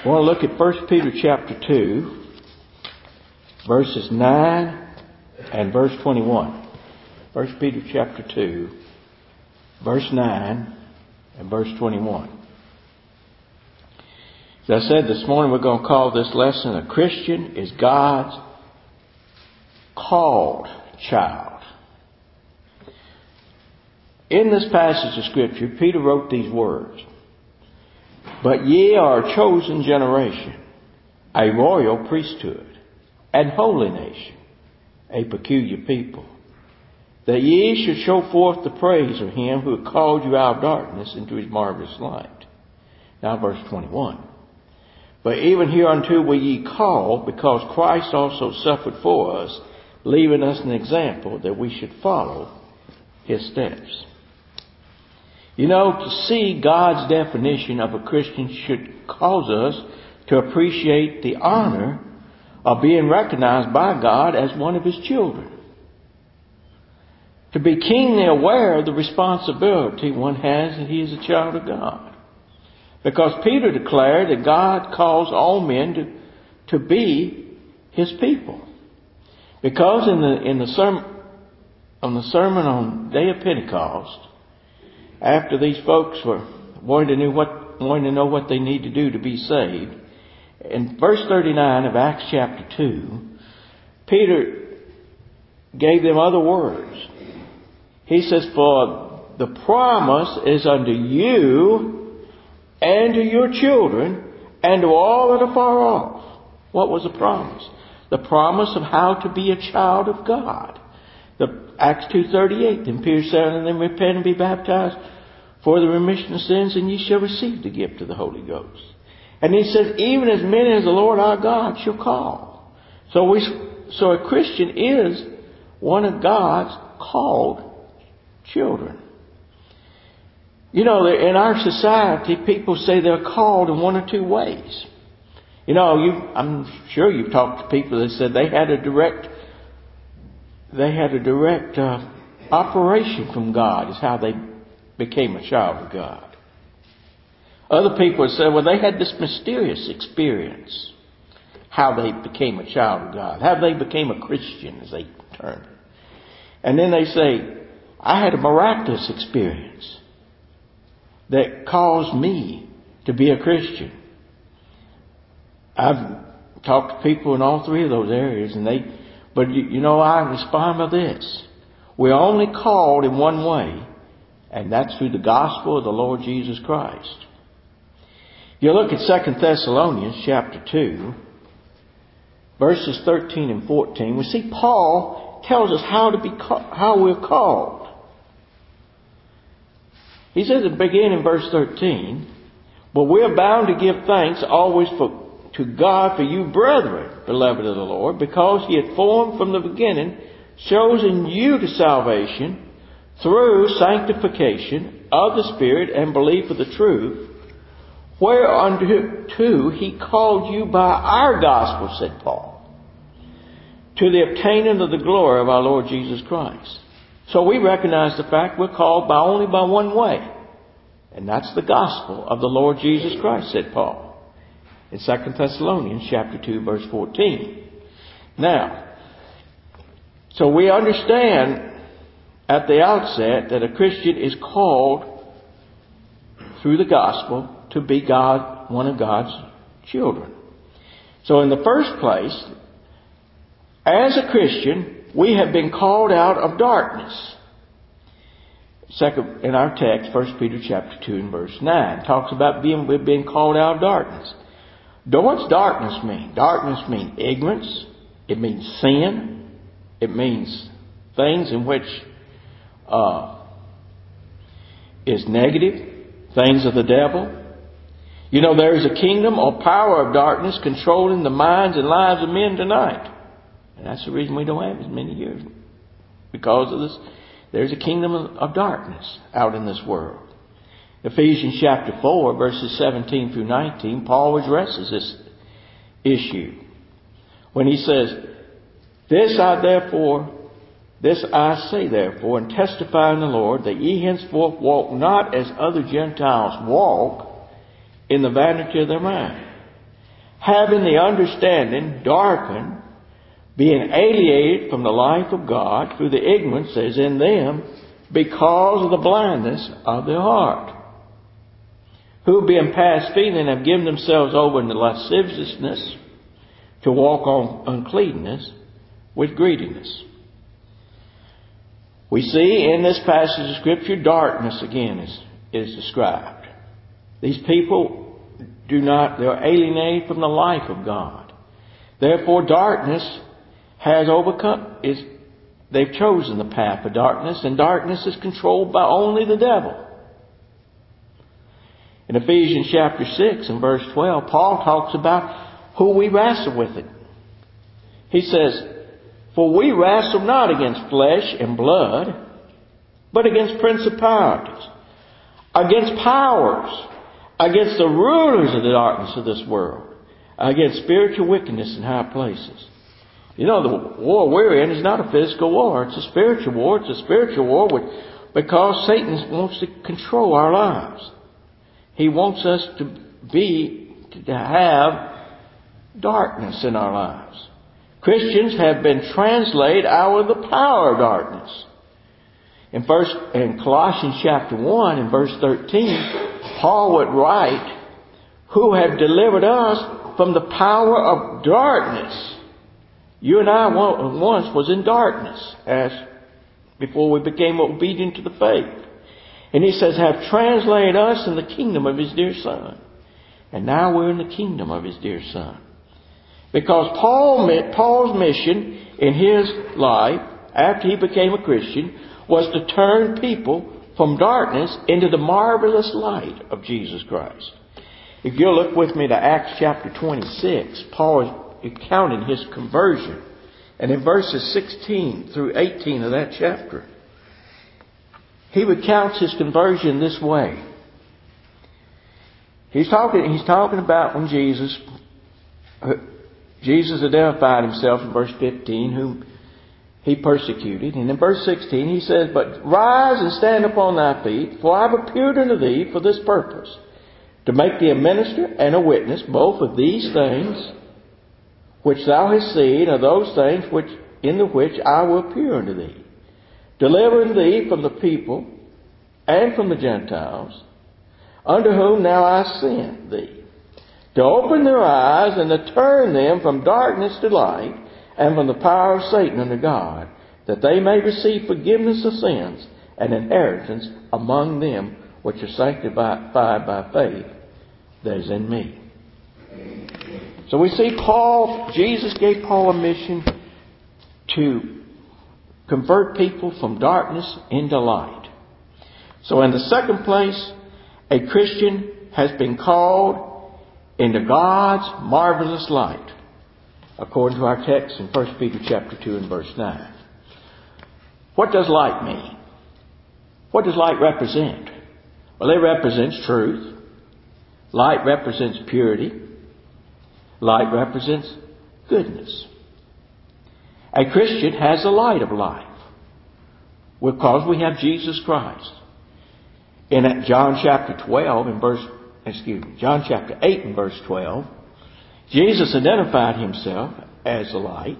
I want to look at 1 Peter chapter 2, verses 9 and verse 21. 1 Peter chapter 2, verse 9 and verse 21. As I said this morning, we're going to call this lesson, A Christian is God's Called Child. In this passage of Scripture, Peter wrote these words: "But ye are a chosen generation, a royal priesthood, and holy nation, a peculiar people, that ye should show forth the praise of Him who hath called you out of darkness into His marvelous light." Now verse 21. "But even hereunto were ye called, because Christ also suffered for us, leaving us an example that we should follow His steps." You know, to see God's definition of a Christian should cause us to appreciate the honor of being recognized by God as one of His children. To be keenly aware of the responsibility one has that he is a child of God. Because Peter declared that God calls all men to be His people. Because in the sermon on Day of Pentecost, after these folks were wanting to know what they need to do to be saved, in verse 39 of Acts chapter 2, Peter gave them other words. He says, "For the promise is unto you and to your children and to all that are far off." What was the promise? The promise of how to be a child of God. Acts 2:38, "Then Peter said unto them, Repent and be baptized for the remission of sins, and ye shall receive the gift of the Holy Ghost." And he said, "Even as many as the Lord our God shall call." So a Christian is one of God's called children. You know, in our society, people say they're called in one or two ways. You know, I'm sure you've talked to people that said they had a direct operation from God is how they became a child of God. Other people say, well, they had this mysterious experience, how they became a child of God, how they became a Christian, as they term it. And then they say, I had a miraculous experience that caused me to be a Christian. I've talked to people in all three of those areas, but I respond with this. We're only called in one way, and that's through the gospel of the Lord Jesus Christ. You look at 2 Thessalonians chapter 2, verses 13 and 14. We see Paul tells us how we're called. He says at the beginning in verse 13, "But we're bound to give thanks always to God for you, brethren, beloved of the Lord, because He had formed from the beginning, chosen you to salvation through sanctification of the Spirit and belief of the truth, whereunto He called you by our gospel," said Paul, "to the obtaining of the glory of our Lord Jesus Christ." So we recognize the fact we're called only by one way. And that's the gospel of the Lord Jesus Christ, said Paul in 2 Thessalonians chapter 2, verse 14. Now, so we understand at the outset that a Christian is called through the gospel to be one of God's children. So in the first place, as a Christian, we have been called out of darkness. In our text, 1 Peter chapter 2 and verse 9, talks about we've been called out of darkness. What's darkness mean? Darkness means ignorance. It means sin. It means things in which is negative, things of the devil. You know, there is a kingdom or power of darkness controlling the minds and lives of men tonight. And that's the reason we don't have as many years. Because of this, there's a kingdom of darkness out in this world. Ephesians chapter 4, verses 17 through 19, Paul addresses this issue when he says, This I say therefore, and testify in the Lord, that ye henceforth walk not as other Gentiles walk, in the vanity of their mind, having the understanding darkened, being alienated from the life of God through the ignorance that is in them because of the blindness of their heart, who being past feeling have given themselves over into lasciviousness to walk on uncleanness with greediness. We see in this passage of Scripture, darkness again is described. These people they're alienated from the life of God. Therefore, darkness has overcome, they've chosen the path of darkness, and darkness is controlled by only the devil. In Ephesians chapter 6 and verse 12, Paul talks about who we wrestle with it. He says, "For we wrestle not against flesh and blood, but against principalities, against powers, against the rulers of the darkness of this world, against spiritual wickedness in high places." You know, the war we're in is not a physical war. It's a spiritual war. It's a spiritual war because Satan wants to control our lives. He wants us to have darkness in our lives. Christians have been translated out of the power of darkness. In Colossians chapter 1 and verse 13, Paul would write, "Who have delivered us from the power of darkness." You and I once was in darkness before we became obedient to the faith. And he says, "Have translated us in the kingdom of His dear Son." And now we're in the kingdom of His dear Son. Because Paul's mission in his life, after he became a Christian, was to turn people from darkness into the marvelous light of Jesus Christ. If you'll look with me to Acts chapter 26, Paul is recounting his conversion. And in verses 16 through 18 of that chapter, he recounts his conversion this way. He's talking about when Jesus identified himself in verse 15, whom he persecuted. And in verse 16 he says, "But rise and stand upon thy feet, for I have appeared unto thee for this purpose, to make thee a minister and a witness both of these things which thou hast seen, of those things in the which I will appear unto thee, delivering thee from the people and from the Gentiles, unto whom now I send thee, to open their eyes and to turn them from darkness to light, and from the power of Satan unto God, that they may receive forgiveness of sins and inheritance among them which are sanctified by faith that is in me." So we see Jesus gave Paul a mission to convert people from darkness into light. So in the second place, a Christian has been called into God's marvelous light, according to our text in 1 Peter chapter 2 and verse 9. What does light mean? What does light represent? Well, it represents truth. Light represents purity. Light represents goodness. A Christian has the light of life because we have Jesus Christ. In John chapter 8 and verse 12, Jesus identified himself as the light.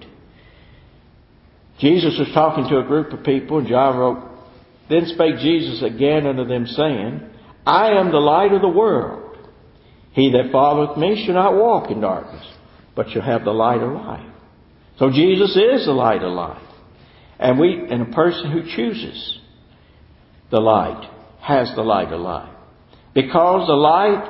Jesus was talking to a group of people, and John wrote, "Then spake Jesus again unto them, saying, I am the light of the world. He that followeth me shall not walk in darkness, but shall have the light of life." So Jesus is the light of life. And a person who chooses the light has the light of life. Because the light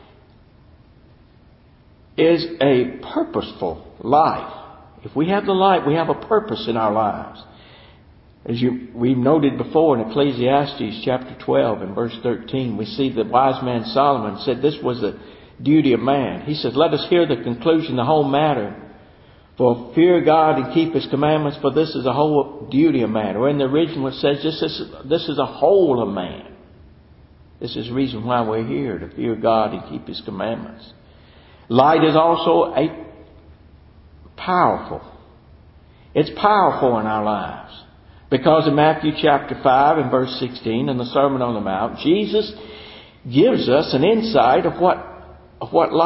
is a purposeful life. If we have the light, we have a purpose in our lives. As we've noted before in Ecclesiastes chapter 12 and verse 13, we see the wise man Solomon said this was the duty of man. He says, "Let us hear the conclusion, the whole matter. For fear God and keep His commandments, for this is the whole duty of man." Or in the original it says, this is a whole of man. This is the reason why we're here, to fear God and keep His commandments. Light is also powerful. It's powerful in our lives. Because in Matthew chapter 5 and verse 16 in the Sermon on the Mount, Jesus gives us an insight of what light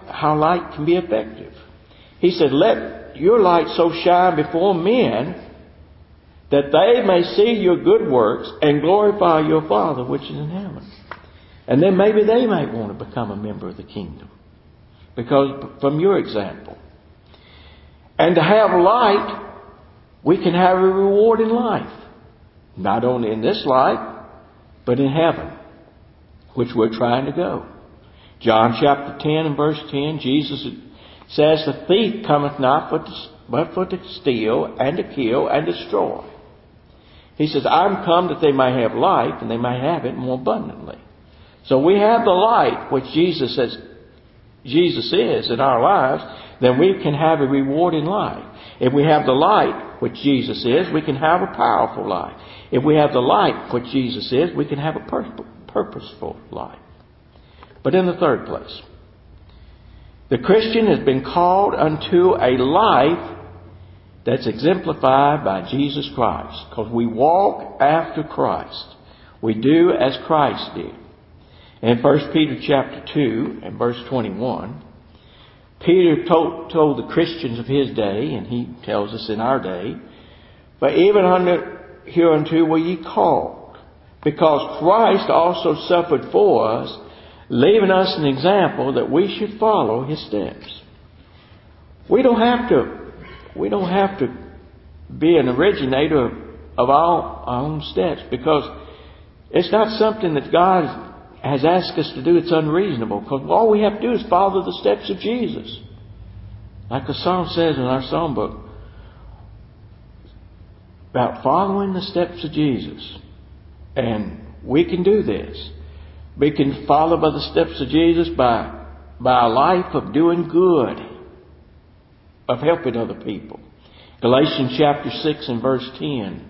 how light can be effective. He said, let your light so shine before men that they may see your good works and glorify your Father which is in heaven. And then maybe they might want to become a member of the kingdom, because from your example. And to have light, we can have a reward in life. Not only in this life, but in heaven, which we're trying to go. John chapter 10 and verse 10, Jesus says, the thief cometh not but for to steal and to kill and destroy. He says, I'm come that they may have life and they may have it more abundantly. So we have the light which Jesus is in our lives, then we can have a reward in life. If we have the light which Jesus is, we can have a powerful life. If we have the light which Jesus is, we can have a purposeful life. But in the third place, the Christian has been called unto a life that's exemplified by Jesus Christ, because we walk after Christ. We do as Christ did. In 1 Peter chapter 2 and verse 21, Peter told the Christians of his day, and he tells us in our day, but even hereunto were ye called, because Christ also suffered for us, leaving us an example that we should follow his steps. We don't have to be an originator of our own steps, because it's not something that God has asked us to do. It's unreasonable, because all we have to do is follow the steps of Jesus. Like the song says in our songbook, about following the steps of Jesus. And we can do this. We can follow by the steps of Jesus by a life of doing good, of helping other people. Galatians chapter 6 and verse 10.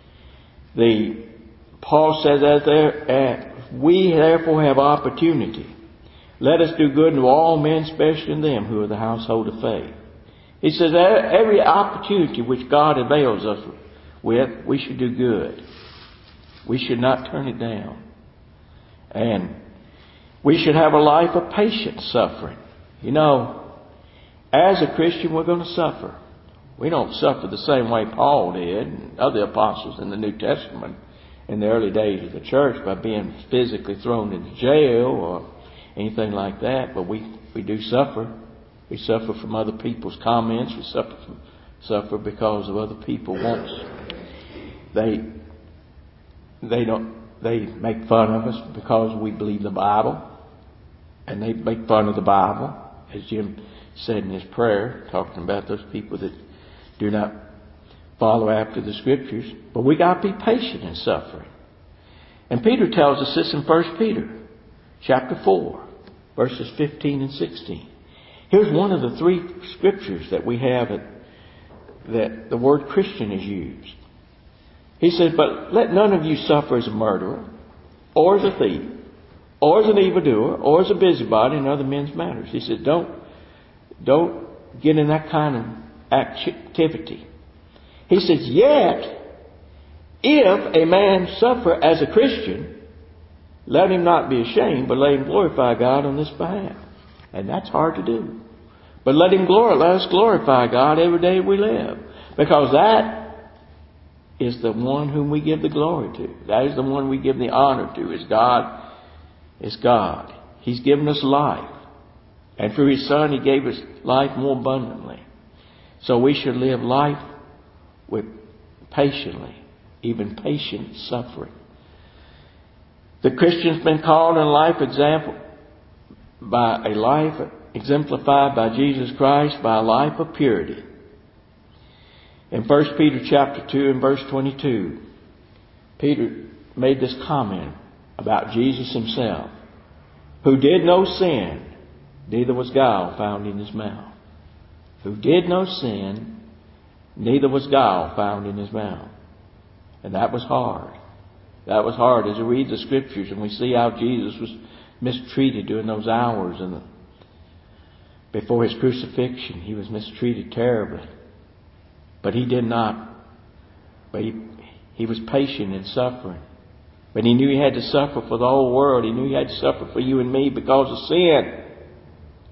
Paul says we therefore have opportunity. Let us do good to all men, especially them who are the household of faith. He says every opportunity which God avails us with, we should do good. We should not turn it down. And we should have a life of patient suffering. You know, as a Christian, we're going to suffer. We don't suffer the same way Paul did and other apostles in the New Testament in the early days of the church by being physically thrown into jail or anything like that. But we do suffer. We suffer from other people's comments. We suffer because of other people's wants. They make fun of us because we believe the Bible, and they make fun of the Bible, as Jim said in his prayer, talking about those people that do not follow after the Scriptures. But we got to be patient in suffering. And Peter tells us this in 1 Peter chapter 4, verses 15 and 16. Here's one of the three Scriptures that we have that the word Christian is used. He says, but let none of you suffer as a murderer, or as a thief, or as an evildoer, or as a busybody in other men's matters. He said, don't get in that kind of activity. He says, yet, if a man suffer as a Christian, let him not be ashamed, but let him glorify God on this behalf. And that's hard to do. But let us glorify God every day we live. Because that is the one whom we give the glory to. That is the one we give the honor to. Is God. He's given us life. And through His Son, He gave us life more abundantly. So we should live life with patiently, even patient suffering. The Christian's been called in life example by a life exemplified by Jesus Christ, by a life of purity. In 1 Peter chapter 2 and verse 22, Peter made this comment about Jesus Himself, who did no sin, neither was guile found in His mouth. Who did no sin, neither was guile found in His mouth. And that was hard. That was hard as we read the Scriptures and we see how Jesus was mistreated during those hours before His crucifixion. He was mistreated terribly. But He did not. But he was patient in suffering. But He knew He had to suffer for the whole world. He knew He had to suffer for you and me because of sin.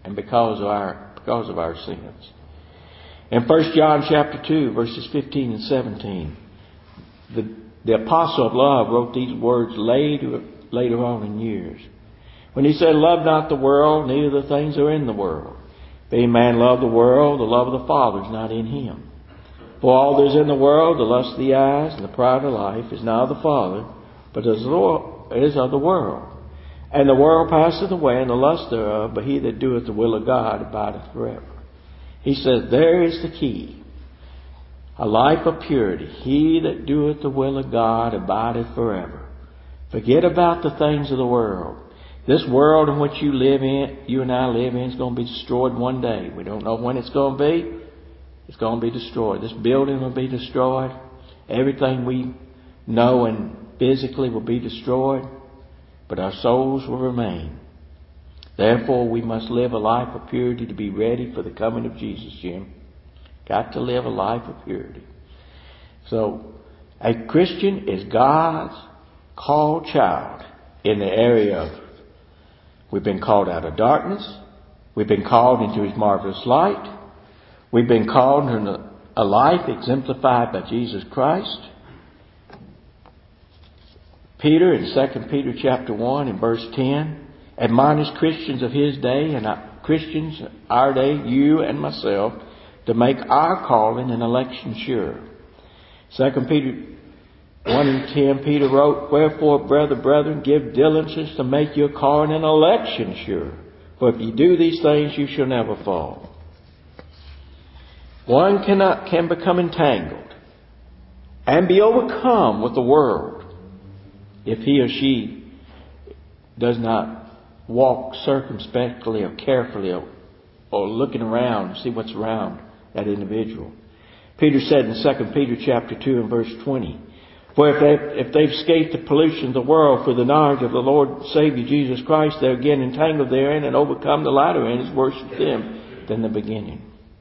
and because of our sins. In 1 John chapter 2, verses 15 and 17, the apostle of love wrote these words later on in years. When he said, "Love not the world, neither the things that are in the world. If any man love the world, the love of the Father is not in him. For all that is in the world, the lust of the eyes and the pride of life, is not of the Father, but is of the world. And the world passeth away, and the lust thereof, but he that doeth the will of God abideth forever." He says, there is the key. A life of purity. He that doeth the will of God abideth forever. Forget about the things of the world. This world in which you and I live in, is going to be destroyed one day. We don't know when it's going to be. It's going to be destroyed. This building will be destroyed. Everything we know and physically will be destroyed. But our souls will remain. Therefore, we must live a life of purity to be ready for the coming of Jesus, Jim. Got to live a life of purity. So, a Christian is God's called child in the area of, we've been called out of darkness. We've been called into His marvelous light. We've been called into a life exemplified by Jesus Christ. Peter in 2 Peter chapter 1 and verse 10 admonished Christians of his day and Christians our day, you and myself, to make our calling and election sure. 2 Peter 1 and 10, Peter wrote, "Wherefore, brethren, give diligence to make your calling and election sure. For if you do these things, you shall never fall." One can become entangled and be overcome with the world if he or she does not walk circumspectly or carefully or looking around to see what's around that individual. Peter said in 2 Peter chapter 2 and verse 20, "For if they've escaped the pollution of the world for the knowledge of the Lord and Savior Jesus Christ, they're again entangled therein and overcome. The latter end is worse for them than the beginning."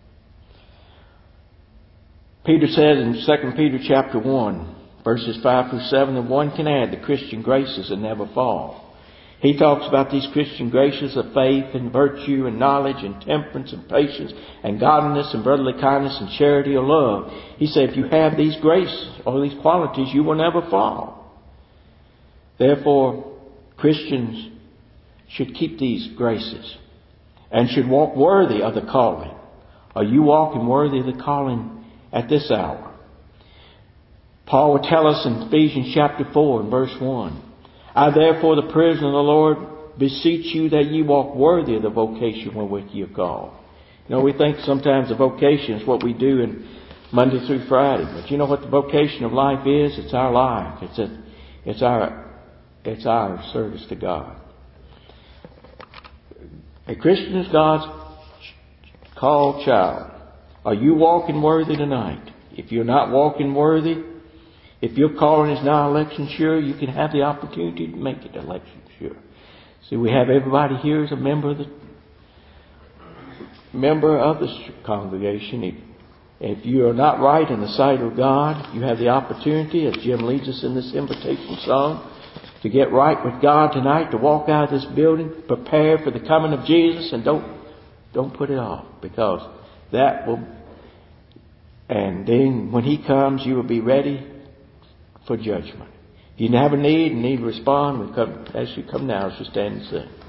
Peter said in 2 Peter chapter 1, verses 5 through 7, that one can add the Christian graces and never fall. He talks about these Christian graces of faith and virtue and knowledge and temperance and patience and godliness and brotherly kindness and charity or love. He said if you have these graces or these qualities, you will never fall. Therefore, Christians should keep these graces and should walk worthy of the calling. Are you walking worthy of the calling at this hour? Paul would tell us in Ephesians chapter 4 and verse 1, "I therefore, the prisoner of the Lord, beseech you that ye walk worthy of the vocation wherewith ye are called." You know, we think sometimes the vocation is what we do in Monday through Friday. But you know what the vocation of life is? It's our life. It's our service to God. A Christian is God's called child. Are you walking worthy tonight? If you're not walking worthy, if your calling is not election sure, you can have the opportunity to make it election sure. See, we have everybody here as a member of the congregation. If you are not right in the sight of God, you have the opportunity, as Jim leads us in this invitation song, to get right with God tonight, to walk out of this building, prepare for the coming of Jesus, and don't put it off, because that will. And then when He comes, you will be ready for judgment. If you have a need and need to respond, we ask you come now as we stand and sing.